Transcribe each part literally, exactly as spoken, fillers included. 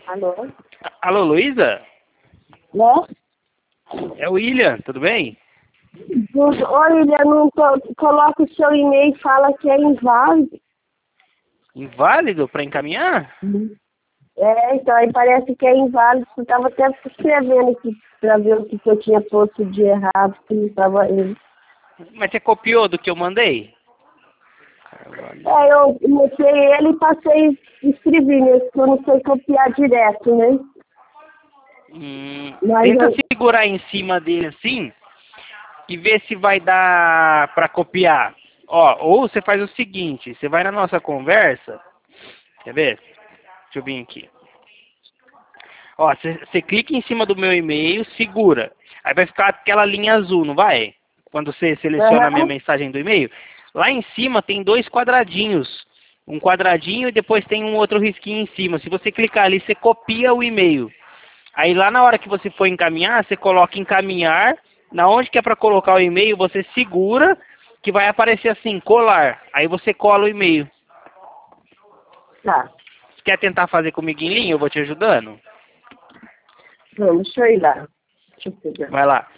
Alô? Alô, Luísa? Né? É o William, tudo bem? Ô, William, não to... coloca o seu e-mail e fala que é inválido. Inválido para encaminhar? É, então aí parece que é inválido. Eu estava até escrevendo aqui para ver o que que eu tinha posto de errado, que não estava indo. Mas você copiou do que eu mandei? É, eu mexei ele e passei e escrevi mesmo, que eu não sei copiar direto, né? Hum, Mas tenta eu... segurar em cima dele assim e ver se vai dar para copiar. Ó, ou você faz o seguinte, você vai na nossa conversa, quer ver? Deixa eu vir aqui. Ó, você, você clica em cima do meu e-mail, segura. Aí vai ficar aquela linha azul, não vai? Quando você seleciona a minha Aham. mensagem do e-mail. Lá em cima tem dois quadradinhos. Um quadradinho e depois tem um outro risquinho em cima. Se você clicar ali, você copia o e-mail. Aí lá na hora que você for encaminhar, você coloca encaminhar. Na onde que é para colocar o e-mail, você segura, que vai aparecer assim, colar. Aí você cola o e-mail. Tá, Você quer tentar fazer comigo em linha? Eu vou te ajudando. vamos, deixa eu ir lá. Deixa eu pegar. Vai lá.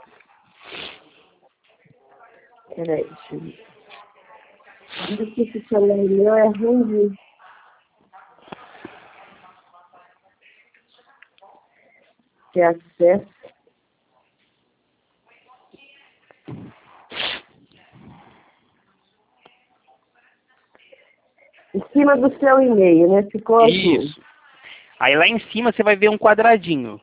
Peraí, deixa eu ver. Esse que celular meu é ruim de... ter acesso. Em cima do seu e-mail, né? Ficou azul. Isso. Aí lá em cima você vai ver um quadradinho.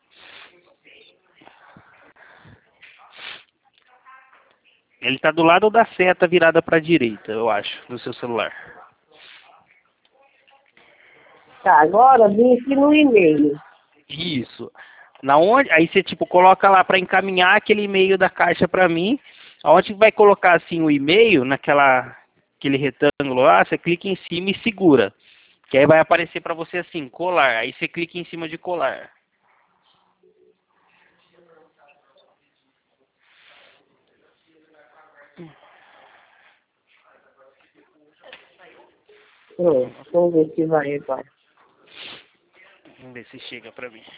Ele está do lado da seta virada para a direita, eu acho, no seu celular. Tá, agora vim aqui no e-mail. Isso. Na onde, aí você tipo coloca lá para encaminhar aquele e-mail da caixa para mim. Aonde vai colocar assim o e-mail naquela aquele retângulo lá, você clica em cima e segura. Que aí vai aparecer para você assim, colar. Aí você clica em cima de colar. Pronto, vamos ver se vai agora. Vamos ver se chega para mim.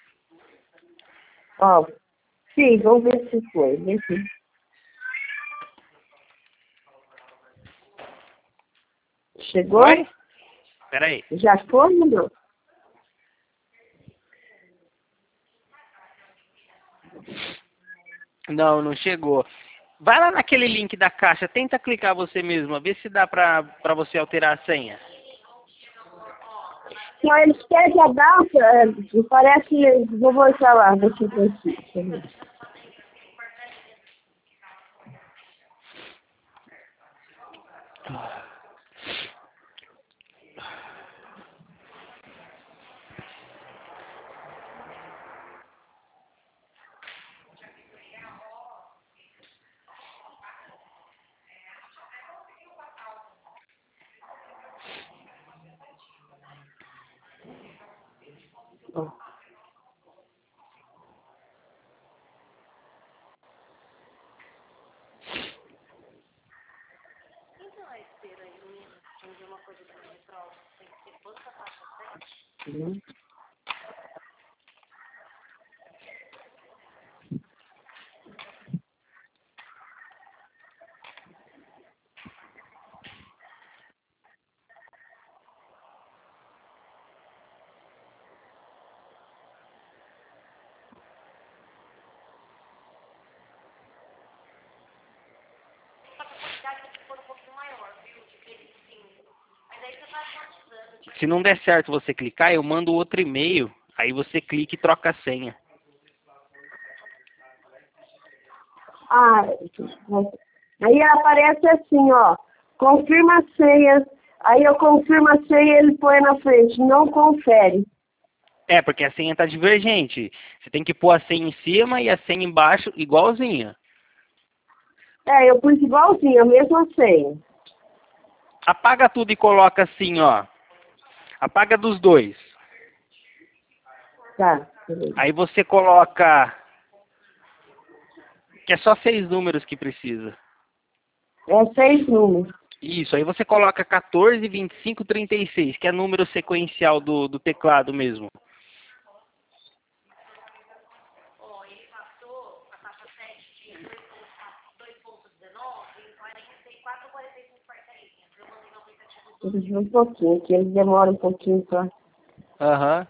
Ó, sim, vamos ver se foi. Vê se... Chegou? Oi? Pera aí. Já foi, não? Não, não chegou. Vai lá naquele link da caixa, tenta clicar você mesmo, vê se dá pra, pra você alterar a senha. Não, eles pedem a data, é, parece... Vou voltar lá, ver se eu consigo. Deixa eu ver. Ó. Hum. Se não der certo você clicar, eu mando outro e-mail, aí você clica e troca a senha. Ah, aí aparece assim, ó. Confirma a senha. Aí eu confirmo a senha e ele põe na frente. Não confere. É, porque a senha tá divergente. Você tem que pôr a senha em cima e a senha embaixo igualzinha. É, eu pus igualzinho, a mesma senha. Apaga tudo e coloca assim, ó. Apaga dos dois. Tá, beleza. Aí você coloca... Que é só seis números que precisa. É seis números. Isso, aí você coloca quatorze, vinte e cinco, trinta e seis, que é número sequencial do, do teclado mesmo. Um pouquinho, que eles demoram um pouquinho só. Aham.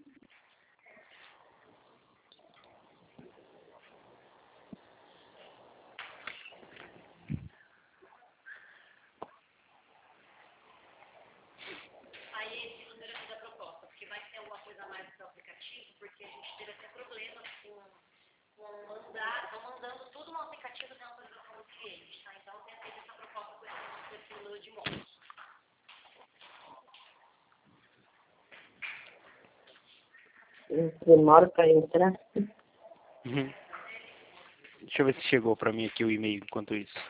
Eles demoram para entrar. Uhum. Deixa eu ver se chegou pra mim aqui o e-mail enquanto isso.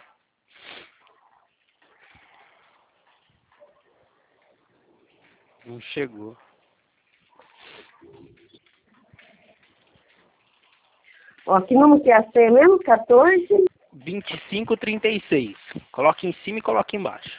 Não chegou. Ó, que número que é a senha mesmo? quatorze? vinte e cinco trinta e seis. Coloque em cima e coloque embaixo.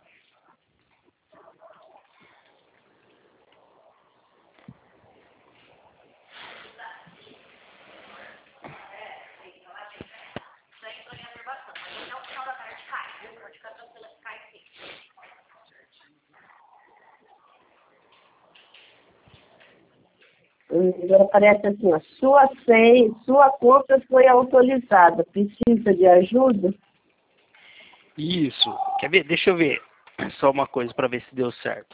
Agora aparece assim, ó, sua senha, sua conta foi autorizada. Precisa de ajuda? Isso. Quer ver? Deixa eu ver. Só uma coisa pra ver se deu certo.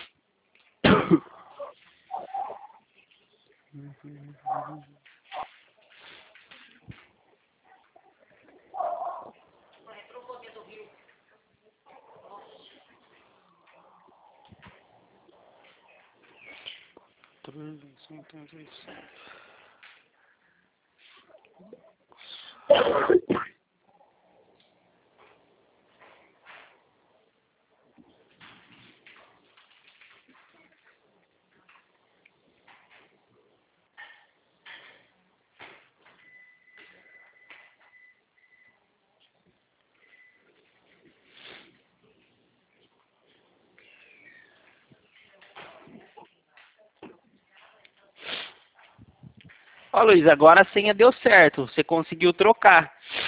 Ó, Luiz, agora a senha deu certo. Você conseguiu trocar.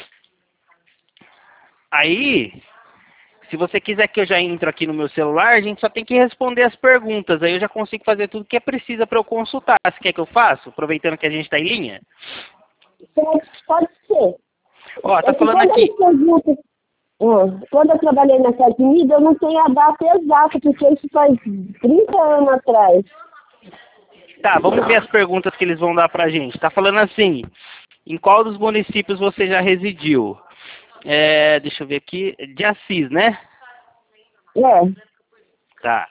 Aí, se você quiser que eu já entre aqui no meu celular, a gente só tem que responder as perguntas. Aí eu já consigo fazer tudo que é preciso para eu consultar. Você quer que eu faça? Aproveitando que a gente está em linha? Pode, pode ser. Ó, tá É que falando quando aqui. eles perguntam, ó, quando eu trabalhei na Estados Unidos, eu não tenho a data exata, porque isso faz trinta anos atrás. Tá, vamos ver as perguntas que eles vão dar pra gente. Tá falando assim, em qual dos municípios você já residiu? É, deixa eu ver aqui, de Assis, né? É. Tá.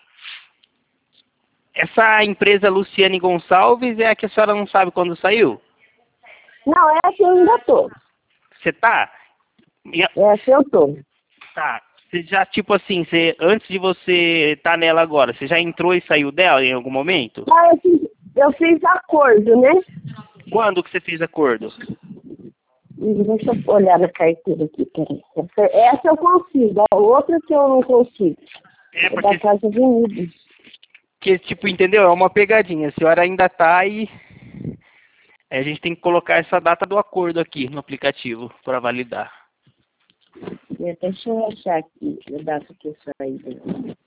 Essa empresa Luciane Gonçalves é a que a senhora não sabe quando saiu? Não, essa eu ainda tô. Você tá? E- Essa eu tô. Tá. Você já, tipo assim, você, antes de você estar nela agora, você já entrou e saiu dela em algum momento? Ah, eu fiz, eu fiz acordo, né? Quando que você fez acordo? Hum, Deixa eu olhar na carteira aqui, peraí. Essa, essa eu consigo, a outra que eu não consigo. É, É da porque, Casa Avenida. que, tipo, entendeu? É uma pegadinha. A senhora ainda tá aí. A gente tem que colocar essa data do acordo aqui no aplicativo para validar. É, deixa eu achar aqui a data que eu saí daqui.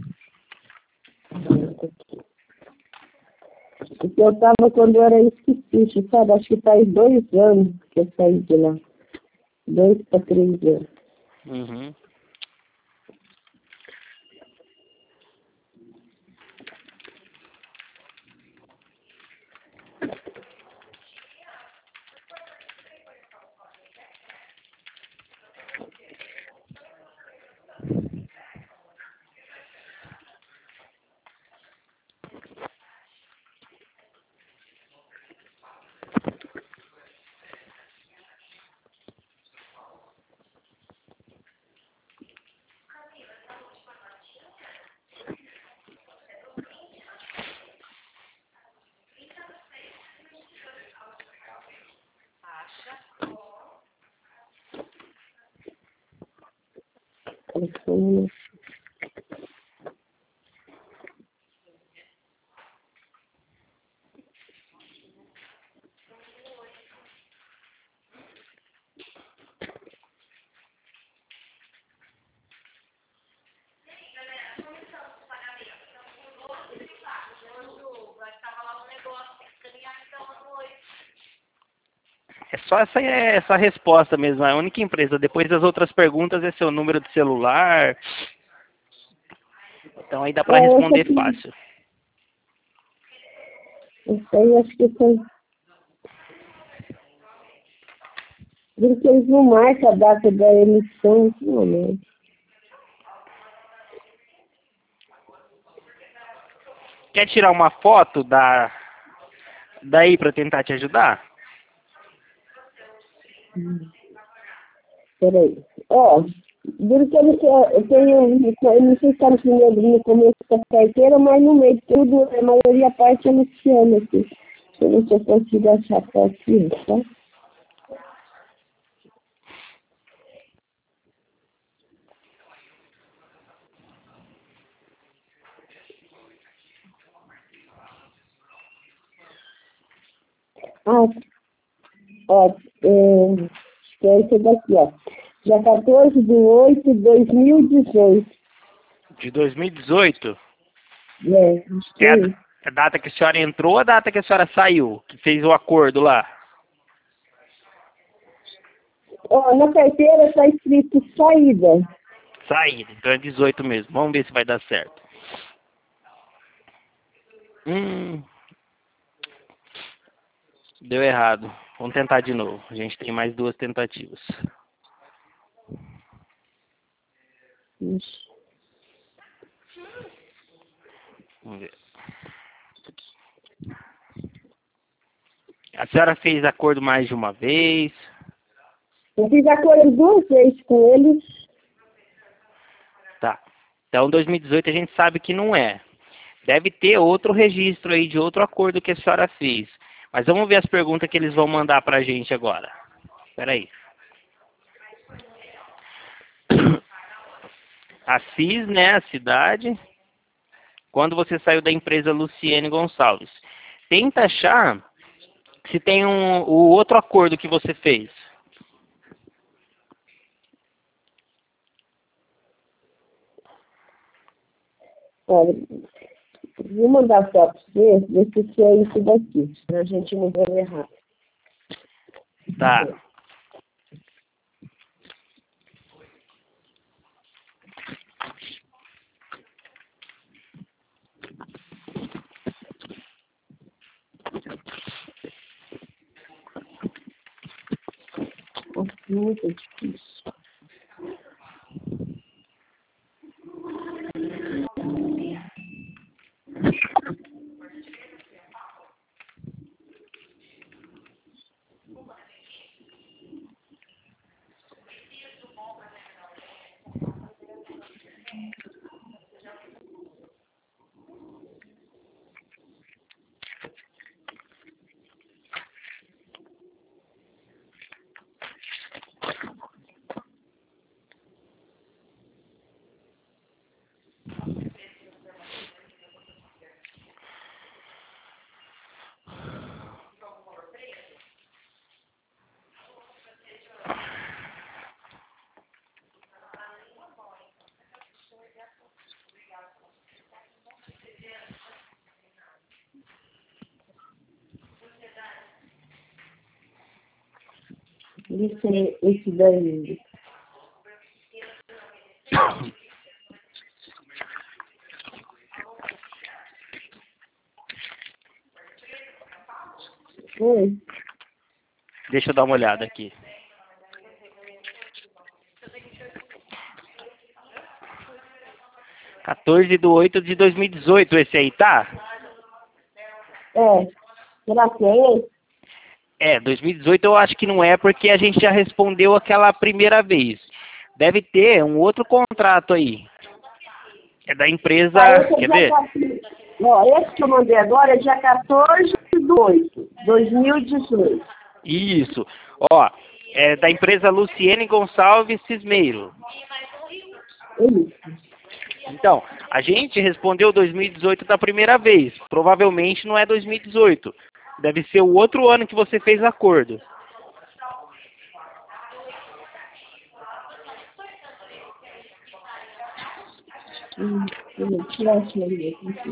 Porque eu tava quando eu era esqueci, sabe? Acho que faz dois anos que eu saí de lá. Dois para três anos. Uhum. Telefone. É só essa, essa resposta mesmo, é a única empresa. Depois das outras perguntas é seu número de celular. Então aí dá para É, eu responder só fiz- fácil. Isso aí acho que foi. Porque eles não marcam a data da emissão, não, né? Quer tirar uma foto da daí para tentar te ajudar? Peraí. Ó, duro que eu não sei, eu tenho, eu não sei se está no primeiro no começo da carteira, mas no meio de tudo, a maioria a parte é Luciana aqui. Deixa eu ver se eu consigo achar a foto aqui, tá? Ah, ó, é, acho que é esse daqui, ó. Dia quatorze de oito de dois mil e dezoito. De dois mil e dezoito? É, acho que É é a, isso. a data que a senhora entrou ou a data que a senhora saiu? Que fez o acordo lá? Ó, na carteira está escrito saída. Saída, então é dezoito mesmo. Vamos ver se vai dar certo. Hum, deu errado. Vamos tentar de novo. A gente tem mais duas tentativas. Ixi. Vamos ver. A senhora fez acordo mais de uma vez? Eu fiz acordo duas vezes com eles. Tá. Então dois mil e dezoito a gente sabe que não é. Deve ter outro registro aí de outro acordo que a senhora fez. Mas vamos ver as perguntas que eles vão mandar pra gente agora. Espera aí. Assis, né, a cidade. Quando você saiu da empresa Luciene Gonçalves. Tenta achar se tem um, o outro acordo que você fez. Olha, vou mandar foto para você, ver se isso é isso daqui, pra gente não ver errado. Tá. Nossa, muito difícil. Isso é esse daí. Oi. Deixa eu dar uma olhada aqui. quatorze de oito de dois mil e dezoito, esse aí, tá? É. Será que é esse? É, dois mil e dezoito eu acho que não é, porque a gente já respondeu aquela primeira vez. Deve ter um outro contrato aí. É da empresa, Ah, esse é quer dia ver? quatorze. Ó, esse que eu mandei agora é dia quatorze de oito de dois mil e dezoito. Isso. Ó, é da empresa Luciene Gonçalves Cismeiro. Isso. Então, a gente respondeu dois mil e dezoito da primeira vez. Provavelmente não é dois mil e dezoito. Deve ser o outro ano que você fez acordo. Hum, deixa eu achar ali aqui.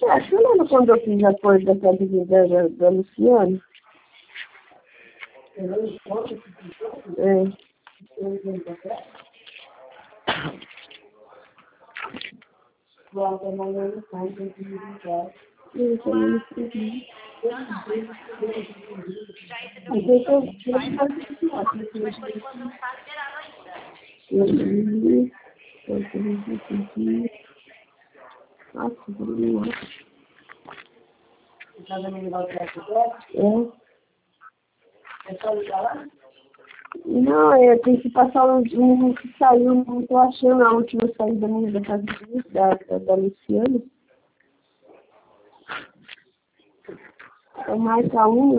acha? Eu lembro quando eu fiz a coisa da casa da, da, da Luciana. É. Não, eu tenho que passar um, um que saiu, não tô achando a última saída minha da casa da, da, da Luciana. É mais a uma.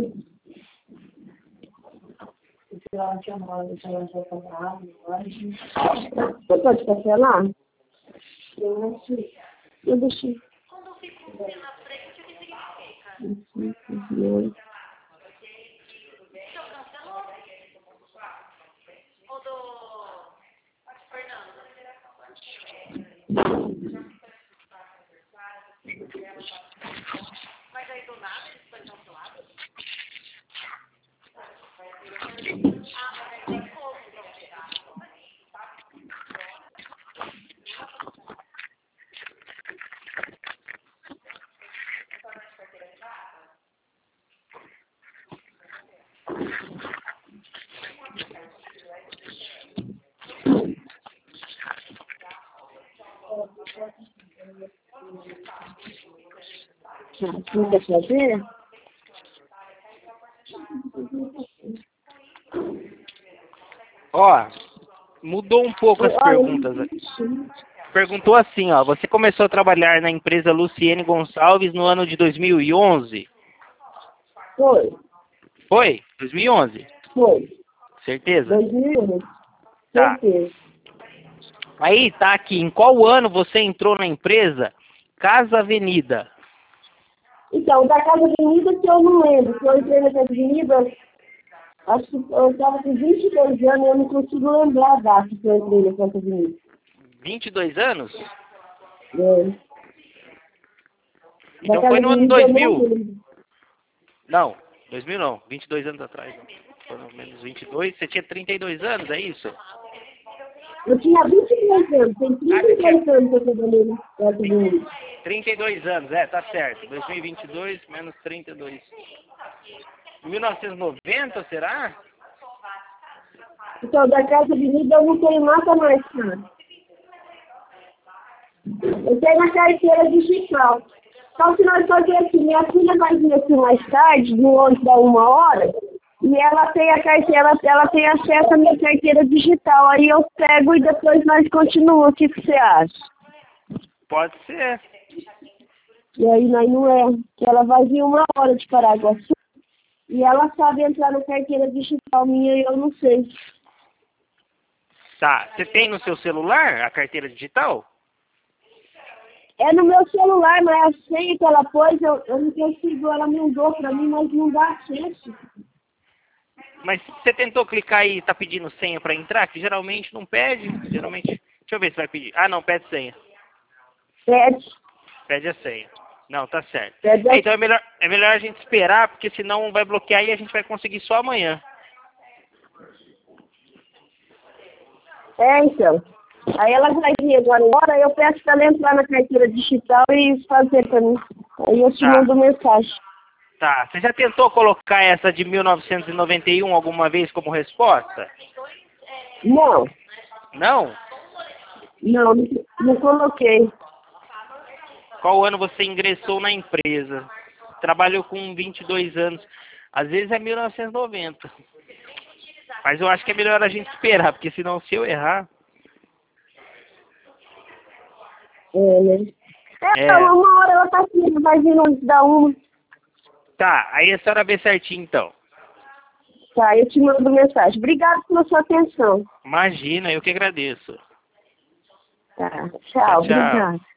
Você pode cancelar? Eu deixei. Quando eu fico com o pé na frente, o que significa? Se eu cancelou, ou do Fernando? Mas aí do nada eles foi cancelado? Ah, mas aí tem como pra pegar. Não quer fazer? Ó, mudou um pouco as perguntas. Perguntou assim, ó, você começou a trabalhar na empresa Luciene Gonçalves no ano de dois mil e onze? Foi. Foi? dois mil e onze? Foi. Certeza? dois mil e um. Tá. Certeza. Aí tá aqui, em qual ano você entrou na empresa Casa Avenida? Então, da Casa Avenida que eu não lembro. Se eu entrei na Casa Avenida, acho que eu estava com vinte e dois anos e eu não consigo lembrar a data que eu entrei na Casa Avenida. vinte e dois anos? É. Então Da foi Casa no ano Avenida eu dois mil? não lembro. Não, dois mil não, vinte e dois anos atrás. Não. Pelo menos vinte e dois, você tinha trinta e dois anos, é isso? Eu tinha vinte e dois anos, tem Ah, trinta você e tinha dois anos que eu trabalhei na Casa Avenida. trinta e dois anos, é, tá certo. dois mil e vinte e dois menos trinta e dois. mil novecentos e noventa, será? Então, da Casa Avenida eu não tenho nada mais, cara. Eu tenho a carteira digital. Então, se nós fazemos assim, minha filha vai vir aqui mais tarde, no ônibus da uma hora, e ela tem a carteira, ela tem acesso à minha carteira digital. Aí eu pego e depois nós continuamos. O que que você acha? Pode ser. E aí nós não é, que ela vai vir uma hora de Paraguaçu, e ela sabe entrar na carteira digital minha e eu não sei. Tá, você tem no seu celular a carteira digital? É no meu celular, mas a senha que ela pôs, eu, eu não consigo, ela mandou pra mim, mas não dá acesso. Mas você tentou clicar e tá pedindo senha pra entrar? Que geralmente não pede, geralmente... Deixa eu ver se vai pedir. Ah, não, pede senha. Pede. Pede a senha. Não, tá certo. Pede a... É, então é melhor, é melhor a gente esperar, porque senão vai bloquear e a gente vai conseguir só amanhã. É, então. Aí ela vai vir agora embora, eu peço pra ela entrar na carteira digital e fazer pra mim. Aí eu te Tá. mando mensagem. Tá. Você já tentou colocar essa de mil novecentos e noventa e um alguma vez como resposta? Não. Não? Não, não, não coloquei. Qual ano você ingressou na empresa? Trabalhou com vinte e dois anos. Às vezes é mil novecentos e noventa. Mas eu acho que é melhor a gente esperar, porque senão se eu errar... É, né? É, É. uma hora ela tá aqui, vai vir antes da uma. Tá, aí a senhora vê certinho então. Tá, eu te mando mensagem. Obrigada pela sua atenção. Imagina, eu que agradeço. Tá, tchau, Tchau, tchau. obrigada.